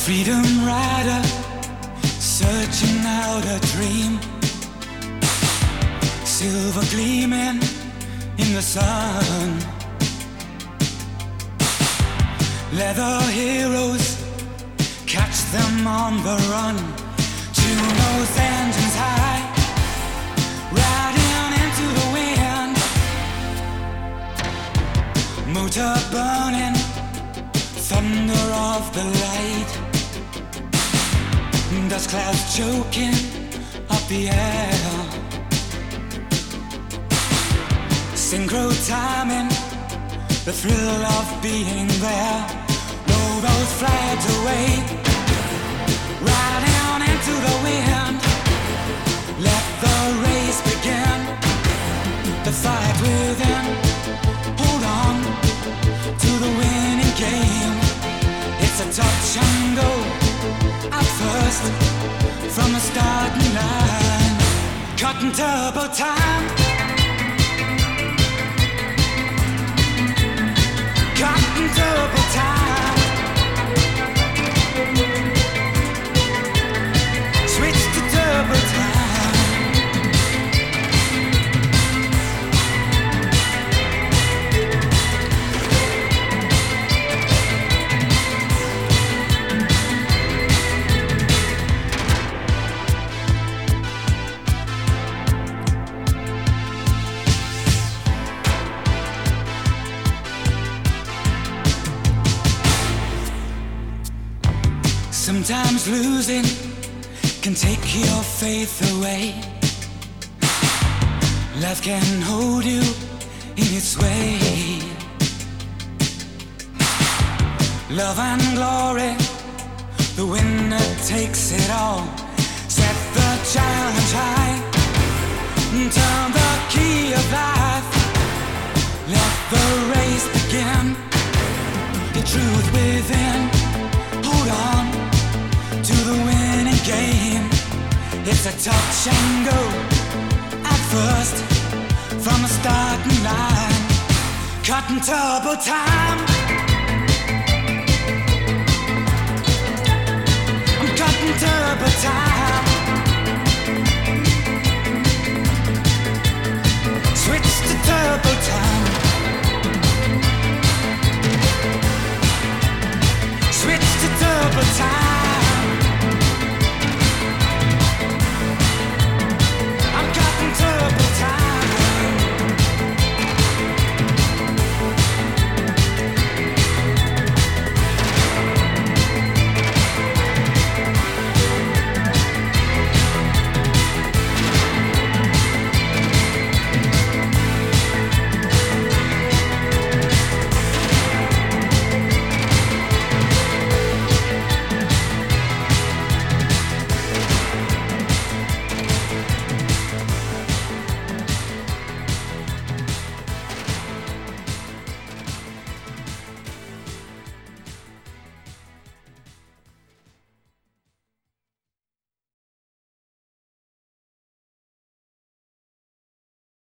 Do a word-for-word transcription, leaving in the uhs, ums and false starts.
Freedom rider, searching out a dream. Silver gleaming in the sun. Leather heroes, catch them on the run. Tune those engines high, riding into the wind. Motor burning, thunder of the light. Dust clouds choking up the air. Synchro timing, the thrill of being there. Roll those flags away, ride down into the wind. Let the race begin, the fight within. Hold on to the winning game. It's a touch and go at first, from the starting line. Cutting turbo time, cutting turbo time. Switch to turbo time. Sometimes losing can take your faith away. Life can hold you in its way. Love and glory, the winner takes it all. Set the challenge high, turn the key of life. Let the race begin, the truth within. Hold on to the winning game. It's a touch and go at first, from the starting line. Cutting turbo time, I'm cutting turbo time.